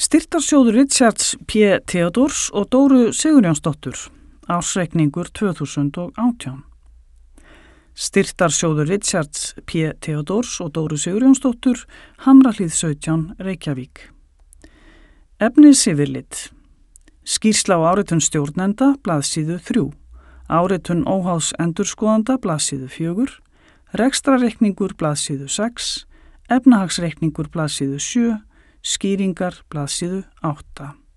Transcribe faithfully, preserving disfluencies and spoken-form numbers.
Styrktarsjóður Richards P. Theodors og Dóru Sigurjónsdóttur, ársreikningur tvö þúsund og átján. Styrktarsjóður Richards P. Theodors og Dóru Sigurjónsdóttur, Hamrahlíð sautján, Reykjavík. Efnisyfirlit. Skýrsla á áritun stjórnenda, blaðsíðu þrjú. Áritun óháðs endurskoðanda, blaðsíðu fjögur. Rekstrarreikningur, blaðsíðu sex. Efnahagsreikningur, blaðsíðu sjö. Skýringar, blaðsíðu átta.